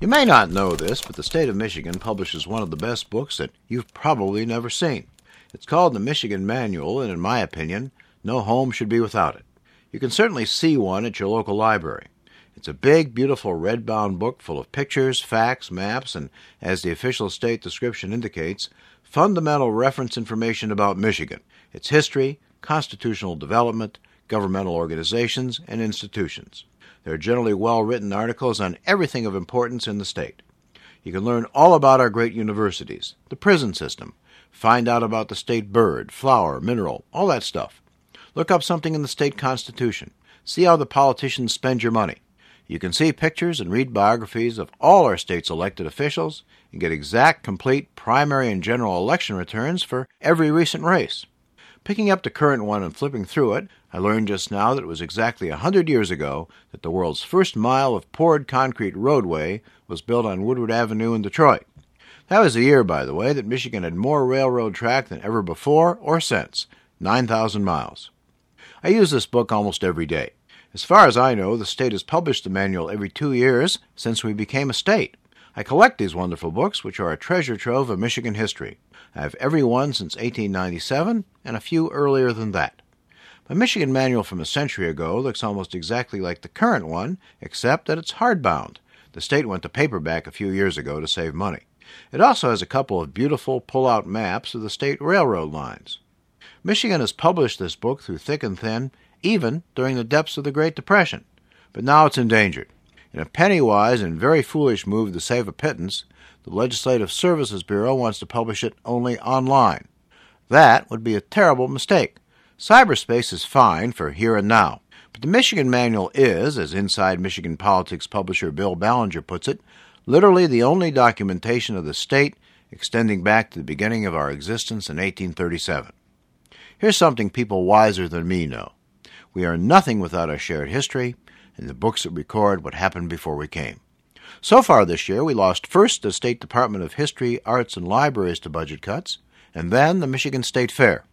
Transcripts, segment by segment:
You may not know this, but the state of Michigan publishes one of the best books that you've probably never seen. It's called the Michigan Manual, and in my opinion, no home should be without it. You can certainly see one at your local library. It's a big, beautiful red-bound book full of pictures, facts, maps, and, as the official state description indicates, fundamental reference information about Michigan, its history, constitutional development, governmental organizations, and institutions. There are generally well-written articles on everything of importance in the state. You can learn all about our great universities, the prison system, find out about the state bird, flower, mineral, all that stuff. Look up something in the state constitution. See how the politicians spend your money. You can see pictures and read biographies of all our state's elected officials and get exact, complete primary and general election returns for every recent race. Picking up the current one and flipping through it, I learned just now that it was exactly 100 years ago that the world's first mile of poured concrete roadway was built on Woodward Avenue in Detroit. That was the year, by the way, that Michigan had more railroad track than ever before or since, 9,000 miles. I use this book almost every day. As far as I know, the state has published the manual every 2 years since we became a state. I collect these wonderful books, which are a treasure trove of Michigan history. I have every one since 1897 and a few earlier than that. My Michigan Manual from a century ago looks almost exactly like the current one, except that it's hardbound. The state went to paperback a few years ago to save money. It also has a couple of beautiful pull-out maps of the state railroad lines. Michigan has published this book through thick and thin, even during the depths of the Great Depression. But now it's endangered. In a penny-wise and very foolish move to save a pittance, the Legislative Services Bureau wants to publish it only online. That would be a terrible mistake. Cyberspace is fine for here and now, but the Michigan Manual is, as Inside Michigan Politics publisher Bill Ballinger puts it, literally the only documentation of the state extending back to the beginning of our existence in 1837. Here's something people wiser than me know. We are nothing without our shared history and the books that record what happened before we came. So far this year, we lost first the State Department of History, Arts, and Libraries to budget cuts, and then the Michigan State Fair.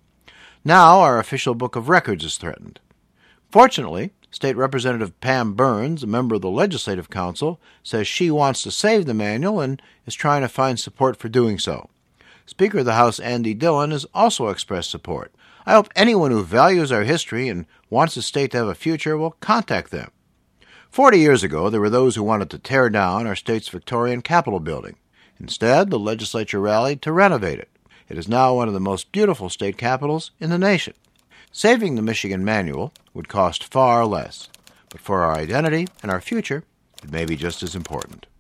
Now our official book of records is threatened. Fortunately, State Representative Pam Burns, a member of the Legislative Council, says she wants to save the manual and is trying to find support for doing so. Speaker of the House Andy Dillon has also expressed support. I hope anyone who values our history and wants the state to have a future will contact them. 40 years ago, there were those who wanted to tear down our state's Victorian Capitol building. Instead, the legislature rallied to renovate it. It is now one of the most beautiful state capitals in the nation. Saving the Michigan Manual would cost far less, but for our identity and our future, it may be just as important.